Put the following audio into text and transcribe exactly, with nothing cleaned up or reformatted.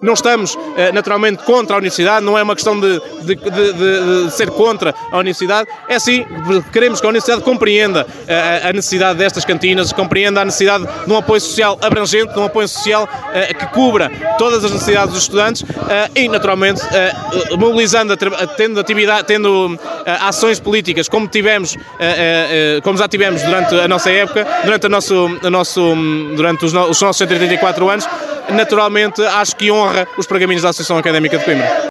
Não estamos, naturalmente, contra a universidade, não é uma questão de, de, de, de, de ser contra a universidade, é sim, queremos que a universidade compreenda a, a necessidade destas cantinas, compreenda a necessidade de um apoio social abrangente, de um apoio social que cubra todas as necessidades dos estudantes e, naturalmente, mobilizando, tendo atividade, tendo ações políticas como tivemos, como já tivemos durante a nossa época, durante, a nosso, a nosso, durante os, os nossos cento e oitenta e quatro anos, naturalmente acho que honra os pergaminhos da Associação Académica de Coimbra.